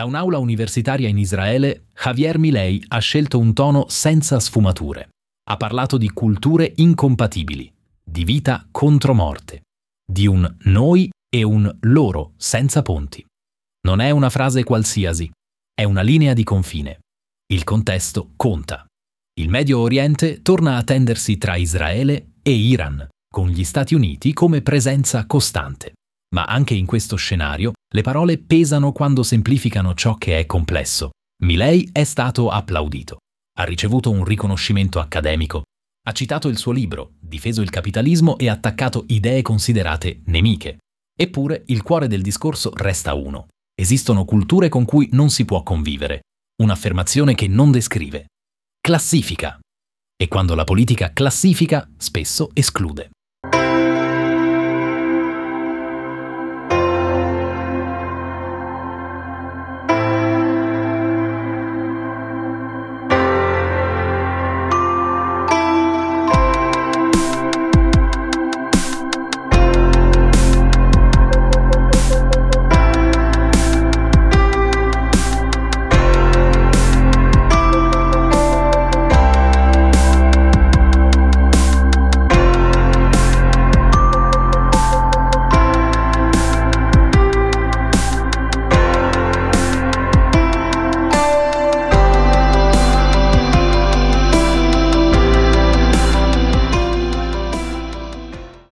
un'aula universitaria in Israele, Javier Milei ha scelto un tono senza sfumature. Ha parlato di culture incompatibili, di vita contro morte, di un noi e un loro senza ponti. Non è una frase qualsiasi, è una linea di confine. Il contesto conta. Il Medio Oriente torna a tendersi tra Israele e Iran, con gli Stati Uniti come presenza costante. Ma anche in questo scenario le parole pesano quando semplificano ciò che è complesso. Milei è stato applaudito. Ha ricevuto un riconoscimento accademico. Ha citato il suo libro, difeso il capitalismo e attaccato idee considerate nemiche. Eppure il cuore del discorso resta uno. Esistono culture con cui non si può convivere. Un'affermazione che non descrive. Classifica. E quando la politica classifica, spesso esclude.